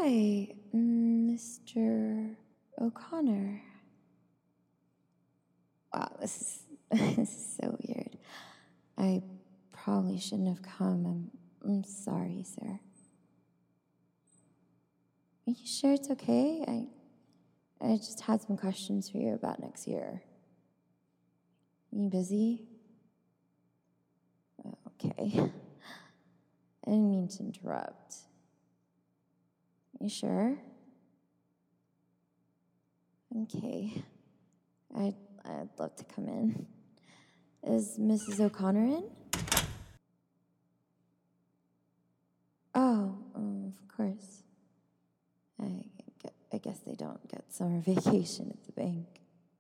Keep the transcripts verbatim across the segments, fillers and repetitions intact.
Hi, Mister O'Connor. Wow, this is, this is so weird. I probably shouldn't have come. I'm, I'm sorry, sir. Are you sure it's okay? I, I just had some questions for you about next year. You busy? Oh, okay. I didn't mean to interrupt. You sure? Okay. I'd, I'd love to come in. Is Missus O'Connor in? Oh, um, of course. I, gue- I guess they don't get summer vacation at the bank.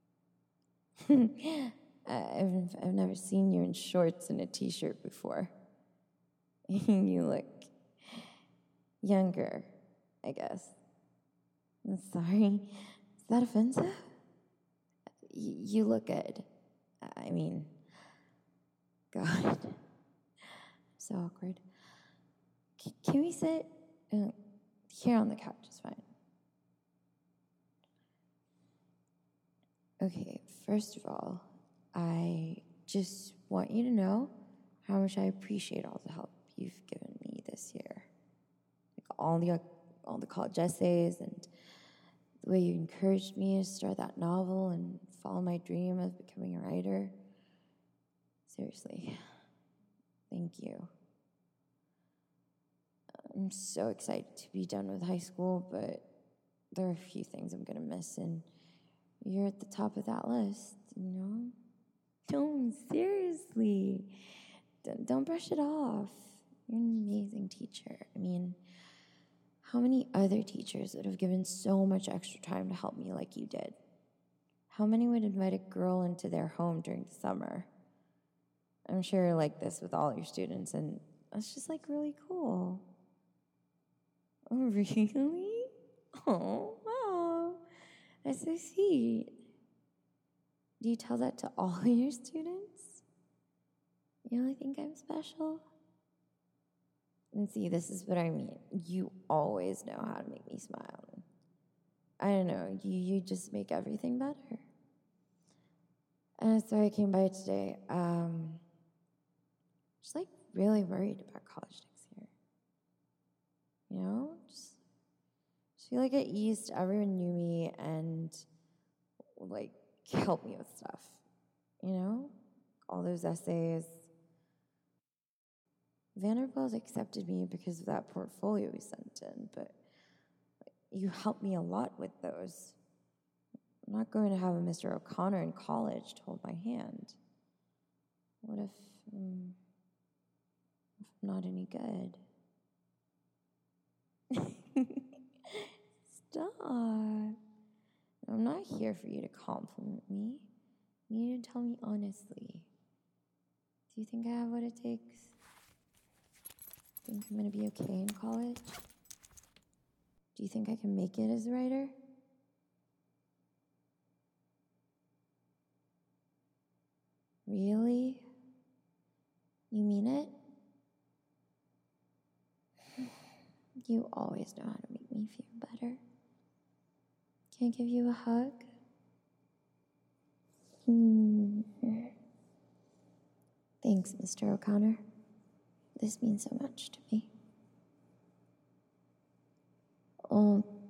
I- I've, I've never seen you in shorts and a t-shirt before. You look younger, I guess. I'm sorry. Is that offensive? Y- you look good. I mean, God. So awkward. C- can we sit? Uh, here on the couch is fine. Okay, first of all, I just want you to know how much I appreciate all the help you've given me this year. Like all the all the college essays and the way you encouraged me to start that novel and follow my dream of becoming a writer. Seriously, thank you. I'm so excited to be done with high school, but there are a few things I'm gonna miss, and you're at the top of that list, you know? No, seriously. Don't, don't brush it off. You're an amazing teacher. I mean, how many other teachers would have given so much extra time to help me like you did? How many would invite a girl into their home during the summer? I'm sure you're like this with all your students, and that's just like really cool. Oh, really? Oh, wow. That's so sweet. Do you tell that to all of your students? You really think I'm special? And see, this is what I mean. You always know how to make me smile. I don't know, you, you just make everything better. And so I came by today. Um, just like really worried about college next year. You know, just, just feel like at East, everyone knew me and like helped me with stuff. You know, all those essays. Vanderbilt accepted me because of that portfolio we sent in, but you helped me a lot with those. I'm not going to have a Mister O'Connor in college to hold my hand. What if, um, if I'm not any good? Stop. I'm not here for you to compliment me. You need to tell me honestly. Do you think I have what it takes? Think I'm going to be okay in college? Do you think I can make it as a writer? Really? You mean it? You always know how to make me feel better. Can I give you a hug? Mm. Thanks, Mister O'Connor. This means so much to me. Oh,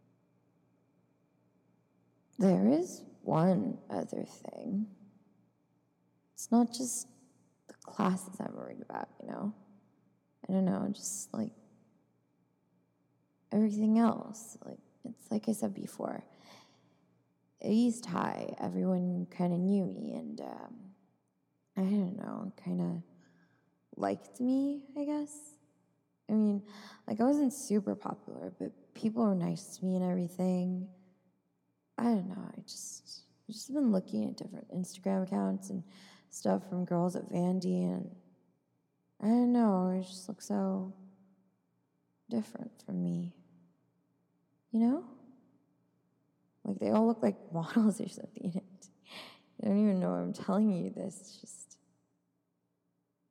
there is one other thing. It's not just the classes I'm worried about, you know? I don't know, just like everything else. Like, it's like I said before. At East High, everyone kind of knew me, and um, I don't know, kind of liked me, I guess. I mean, like, I wasn't super popular, but people were nice to me and everything. I don't know, I just, I've just been looking at different Instagram accounts and stuff from girls at Vandy, and I don't know, it just looks so different from me. You know? Like, they all look like models or something. I don't even know why I'm telling you this. It's just...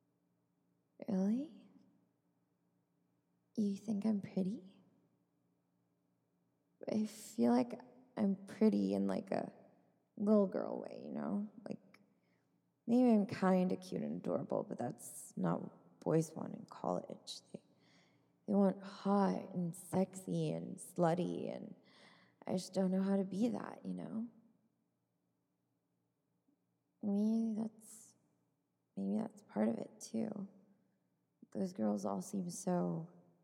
Really? You think I'm pretty? I feel like I'm pretty in like a little girl way, you know? Like, maybe I'm kind of cute and adorable, but that's not what boys want in college. They, they want hot and sexy and slutty, and I just don't know how to be that, you know? Maybe that's, maybe that's part of it too. Those girls all seem so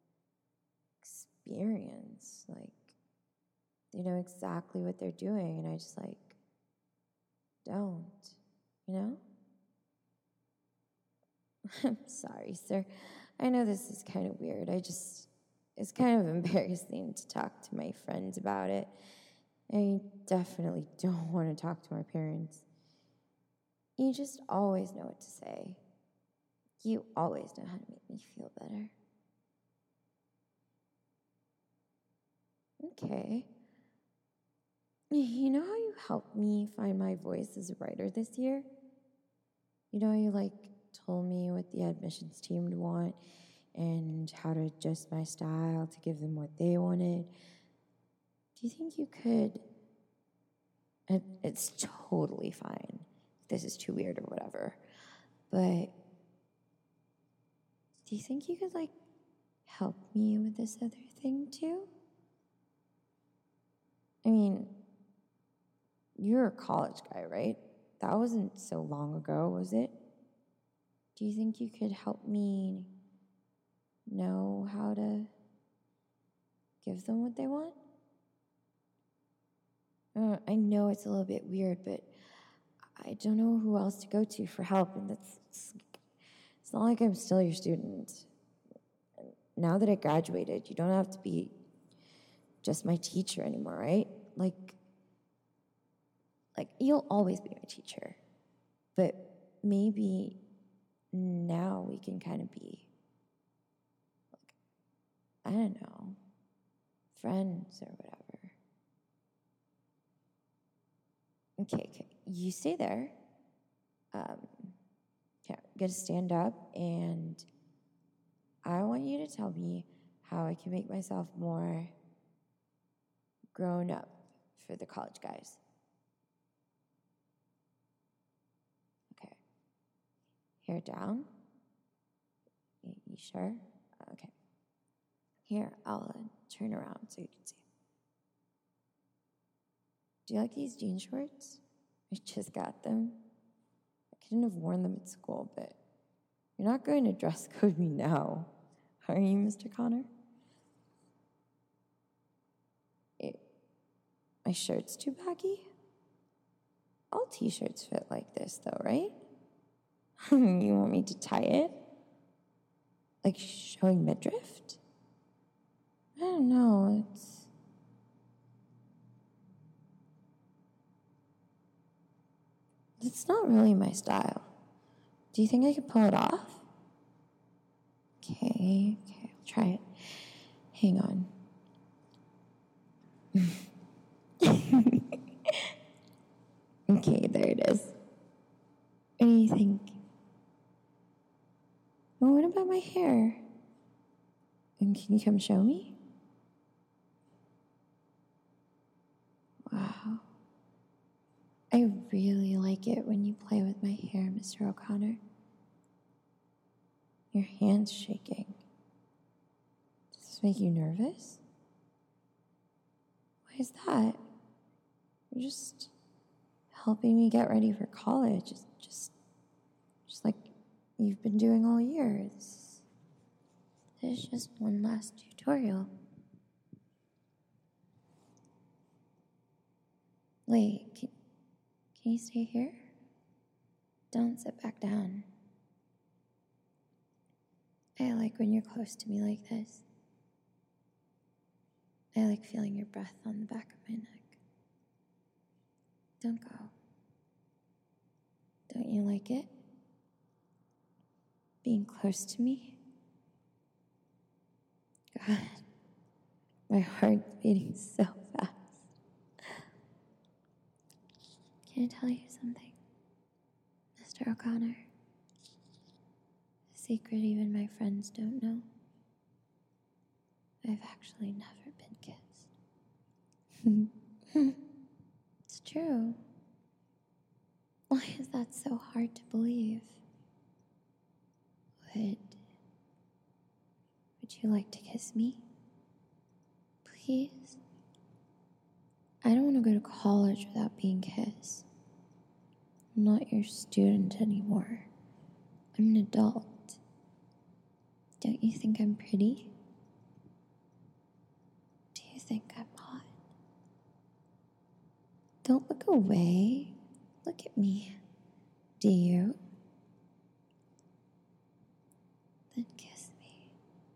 experienced, like, they know exactly what they're doing, and I just, like, don't, you know? I'm sorry, sir. I know this is kind of weird. I just, it's kind of embarrassing to talk to my friends about it. I definitely don't want to talk to my parents. You just always know what to say. You always know how to make me feel better. Okay. You know how you helped me find my voice as a writer this year? You know how you, like, told me what the admissions team would want and how to adjust my style to give them what they wanted? Do you think you could... And it's totally fine if this is too weird or whatever, but do you think you could, like, help me with this other thing too? I mean, you're a college guy, right? That wasn't so long ago, was it? Do you think you could help me know how to give them what they want? Uh, I know it's a little bit weird, but I don't know who else to go to for help, and that's... It's, it's not like I'm still your student. Now that I graduated, you don't have to be just my teacher anymore, right? Like, like you'll always be my teacher, but maybe now we can kind of be, like, I don't know, friends or whatever. Okay, okay, you stay there. Um, yeah, I'm gonna stand up, and I want you to tell me how I can make myself more grown up for the college guys. Okay. Hair down. You, you sure? Okay. Here, I'll uh, turn around so you can see. Do you like these jean shorts? I just got them. I couldn't have worn them at school, but you're not going to dress code me now, are you, Mister Connor? It, my shirt's too baggy? All t-shirts fit like this, though, right? You want me to tie it? Like showing midriff? I don't know, it's... It's not really my style. Do you think I could pull it off? Okay, okay, I'll try it. Hang on. Okay, there it is. What do you think? Well, what about my hair? And can you come show me? Wow. I really like it when you play with my hair, Mister O'Connor. Your hand's shaking. Does this make you nervous? Why is that? You're just helping me get ready for college. It's just, just like you've been doing all year. This, this is just one last tutorial. Wait, can, can you stay here? Don't sit back down. I like when you're close to me like this. I like feeling your breath on the back of my neck. Don't go. Don't you like it? Being close to me? God, my heart's beating so fast. Can I tell you something, Mister O'Connor? A secret even my friends don't know. I've actually never been kissed. It's true. Why is that so hard to believe? Would, would you like to kiss me? Please? I don't want to go to college without being kissed. I'm not your student anymore. I'm an adult. Don't you think I'm pretty? Do you think I'm hot? Don't look away. Look at me. Do you? Then kiss me.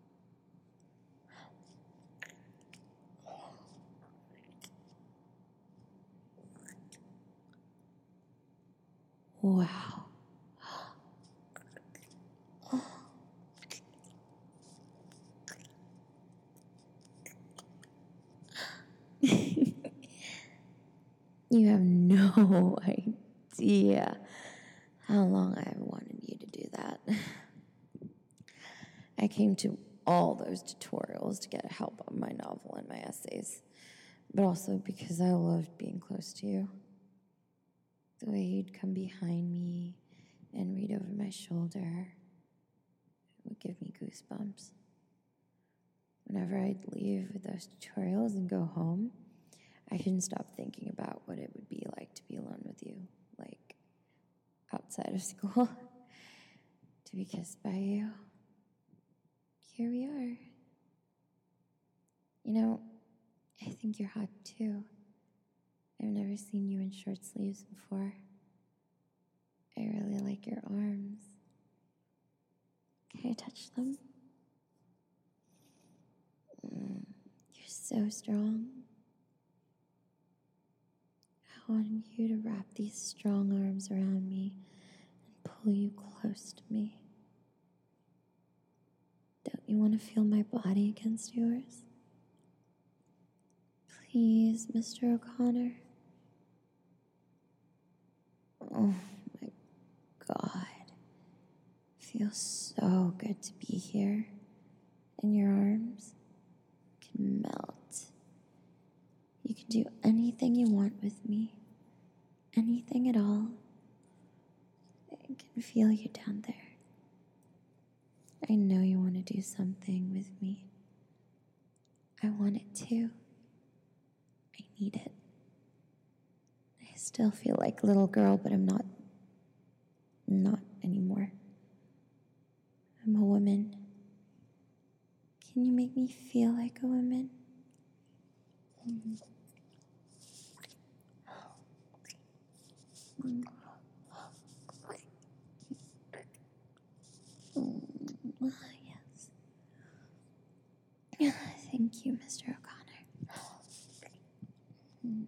Wow. You have no idea how long I've wanted you to do that. I came to all those tutorials to get help on my novel and my essays, but also because I loved being close to you. The way you'd come behind me and read over my shoulder would give me goosebumps. Whenever I'd leave with those tutorials and go home, I couldn't stop thinking about what it would be like to be alone with you, like outside of school, to be kissed by you. Here we are. You know, I think you're hot too. I've never seen you in short sleeves before. I really like your arms. Can I touch them? Mm, you're so strong. I want you to wrap these strong arms around me and pull you close to me. Don't you want to feel my body against yours? Please, Mister O'Connor. Oh my God. Feels so good to be here in your arms. You can melt. You can do anything you want with me. Anything at all. I can feel you down there. I know you want to do something with me. I want it too. I need it. I still feel like a little girl, but I'm not, not anymore. I'm a woman. Can you make me feel like a woman? Mm-hmm. Mm. Mm. Yes. Thank you, Mister O'Connor. Mm.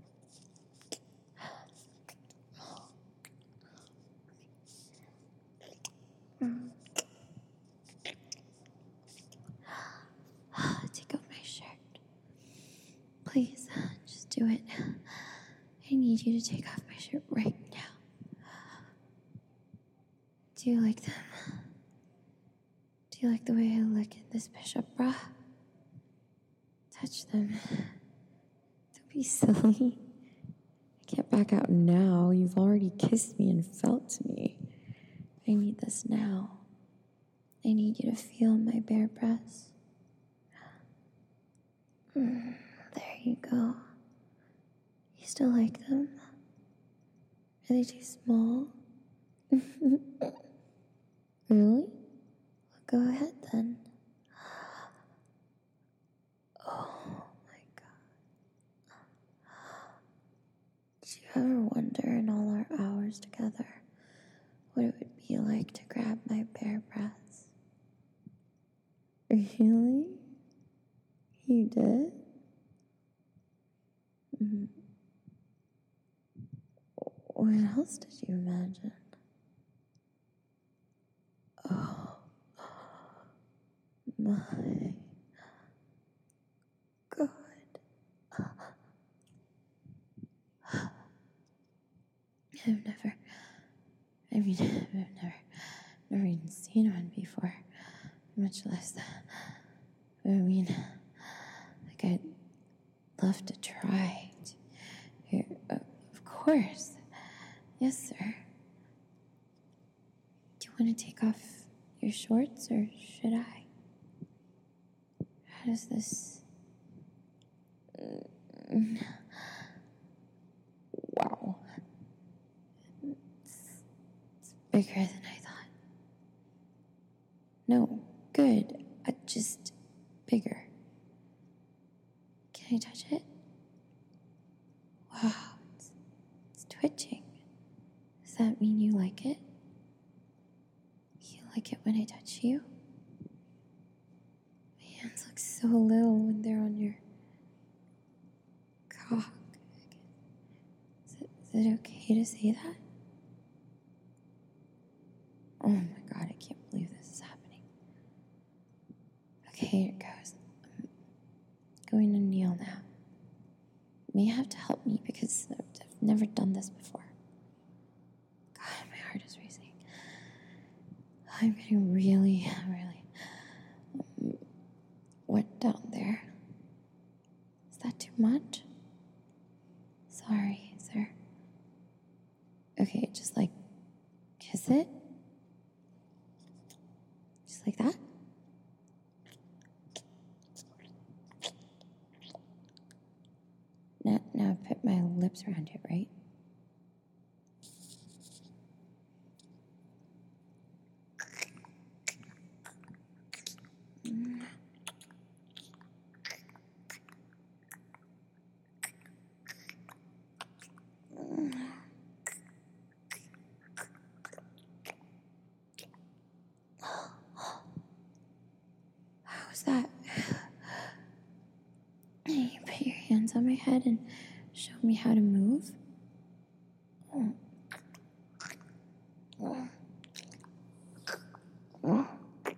Mm. Take off my shirt. Please, just do it. I need you to take off my shirt right now. Do you like them? Do you like the way I look in this bishop bra? Touch them. Don't be silly. I can't back out now. You've already kissed me and felt me. I need this now. I need you to feel my bare breasts. Mm, there you go. You still like them? Are they too small? Really? Well, go ahead then. Oh my God. Did you ever wonder in all our hours together what it would be like to grab my bare breasts? Really? You did? Mm-hmm. What else did you imagine? Oh, my God. I've never, I mean, I've never, never even seen one before, much less, I mean, like I, love to try. Here, uh, of course. Yes, sir. Do you want to take off your shorts, or should I? How does this... Wow. It's, it's bigger than I thought. No, good. Uh, just bigger. Can I touch it? Wow, it's, it's twitching. Does that mean you like it? You like it when I touch you? My hands look so little when they're on your cock. Is it, is it okay to say that? Oh my god, I can't believe this is happening. Okay, here it goes. I'm going to kneel now. You may have to help me because I've never done this before. God, my heart is racing. I'm getting really, really um, wet down there. Is that too much? Sorry, sir. Okay, just like kiss it. Just like that. Now, now put my lips around it, right? How's that? You put your hands on my head and show me how to move? Oh. Oh. Oh.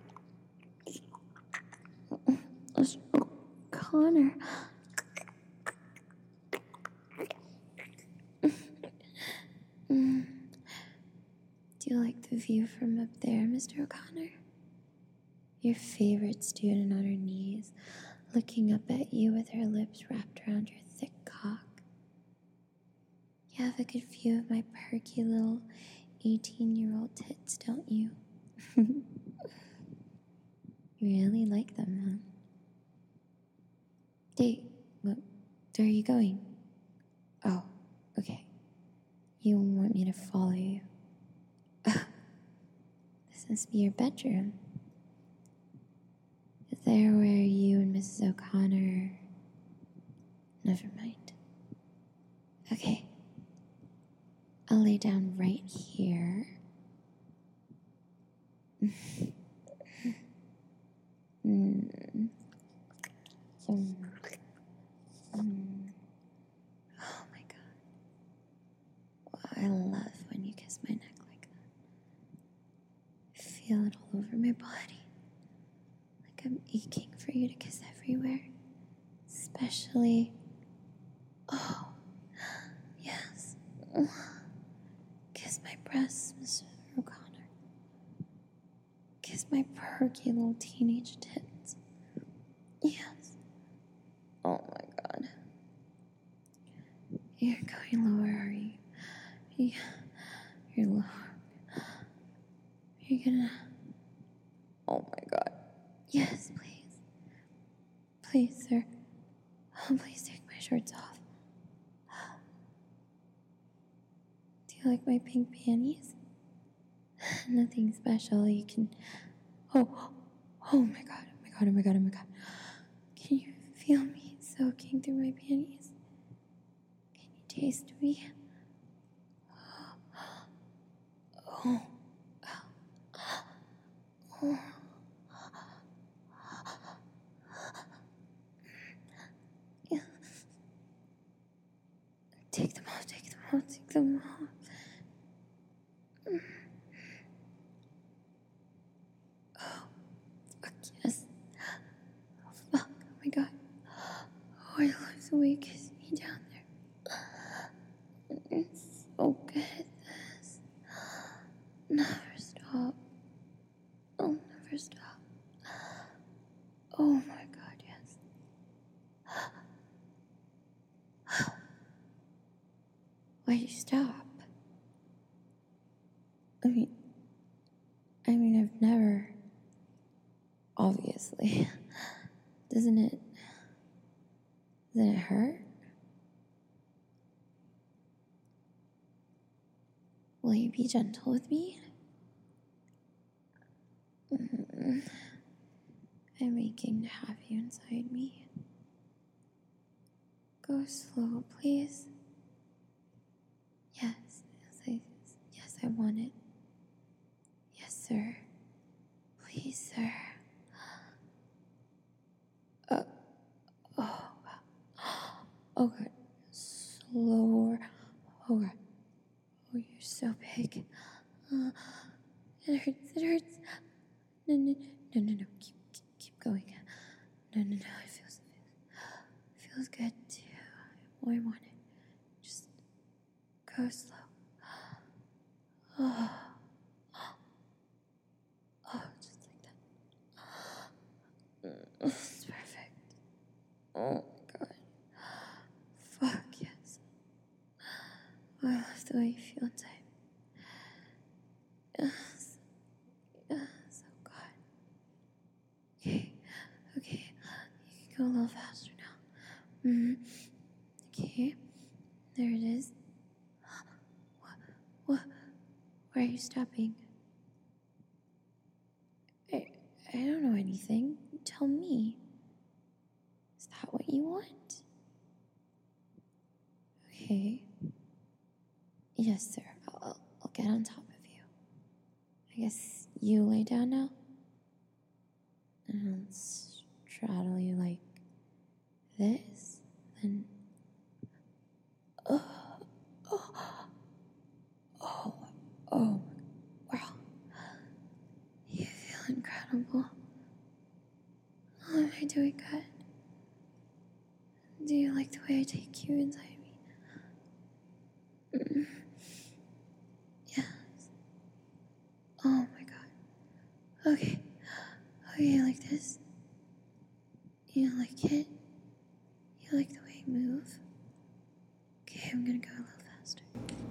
Mister O'Connor. Mm. Do you like the view from up there, Mister O'Connor? Your favorite student on her knees, looking up at you with her lips wrapped around your thick cock. You have a good view of my perky little eighteen-year-old tits, don't you? You really like them, huh? Date, what, where are you going? Oh, okay. You want me to follow you? This must be your bedroom. Is there where you and Missus O'Connor... Never mind. Okay. I'll lay down right here. mm. Um, um. Oh my god. Wow, I love when you kiss my neck like that. I feel it all over my body. Like I'm aching for you to kiss everywhere. Especially... Oh, yes. Kiss my breasts, Mister O'Connor. Kiss my perky little teenage tits. Yes. Oh my god. You're going lower, are you? Yeah, you're lower. You're gonna... Oh my god. Yes, please. Please, sir. Oh, please take my shorts off. Do you like my pink panties? Nothing special. You can... Oh, oh my god, oh my god, oh my god, oh my god. Can you feel me soaking through my panties? Can you taste me? Oh. Oh. Yes. Take them off, take them off, take them off. Oh, fuck yes. Oh, fuck, oh my god. Oh, I love the way you kiss me down there. It's so good at this. Never stop. I'll never stop. Oh my god, yes. seriously. Doesn't it... Doesn't it hurt? Will you be gentle with me? Mm. I'm aching to have you inside me. Go slow, please. Yes, yes, I, yes, I want it. Yes, sir. Please, sir. Uh, oh, oh God. Slower. Oh God. Oh, you're so big. Uh, it hurts. It hurts. No, no, no, no, no. Keep, keep, keep going. No, no, no. It feels, it feels good too. Oh, I want it. Just go slow. Oh, oh, just like that. It's perfect. Oh my God. Fuck yes. Oh, I love the way you feel inside. Yes. Yes. Oh God. Okay. Okay. You can go a little faster now. Mm-hmm. Okay. There it is. What? What? Why are you stopping? I, I don't know anything. Tell me. Is that what you want? Okay. Yes, sir. I'll, I'll, I'll get on top of you. I guess you lay down now? And I'll straddle you like this. Then... Oh, oh, oh, oh, wow. You feel incredible. Oh, am I doing good? Do you like the way I take you inside me? Mm. Yes. Oh my God. Okay. Okay, like this. You like it? You like the way I move? Okay, I'm gonna go a little faster.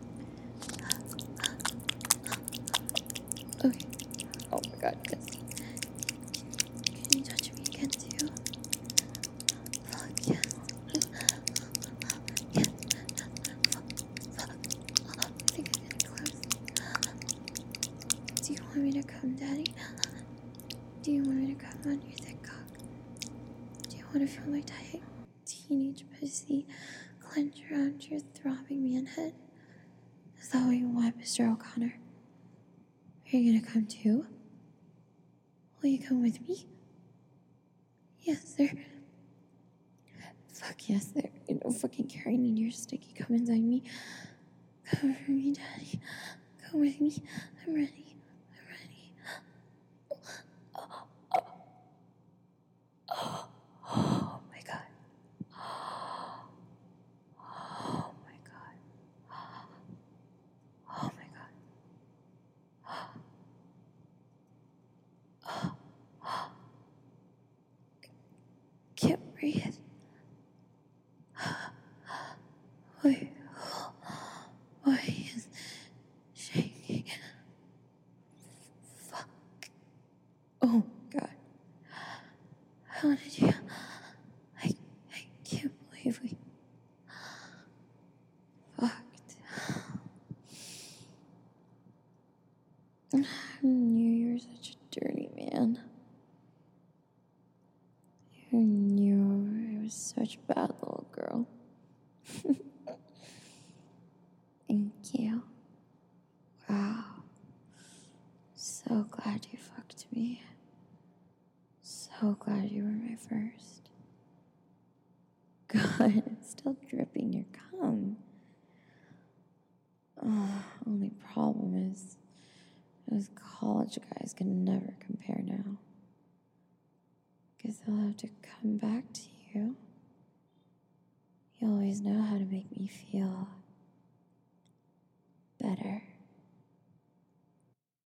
Okay. Oh my God, yes. Can you touch me again too? Fuck yes. Yes. Fuck. Fuck. I think I'm getting close. Do you want me to come, Daddy? Do you want me to come on your thick cock? Do you want to feel my tight teenage pussy clench around your throbbing man head? Is that what you want, Mister O'Connor? Are you gonna come too? Will you come with me? Yes, sir. Fuck yes, sir. You don't fucking care. I need your sticky. Come inside me. Come for me, Daddy. Come with me. I'm ready. I'm ready. Oh, oh, oh, oh my God. Oh my God. Oh my God. Can't breathe. Wait. My hands shaking. Fuck. Oh God. How did you? I I can't believe we fucked. I knew you were such a dirty man. You knew I was such a bad little girl. Thank you. Wow. So glad you fucked me. So glad you were my first. God, it's still dripping your cum. Oh, only problem is those college guys can never compare now. Guess I'll have to come back to you. You always know how to make me feel better.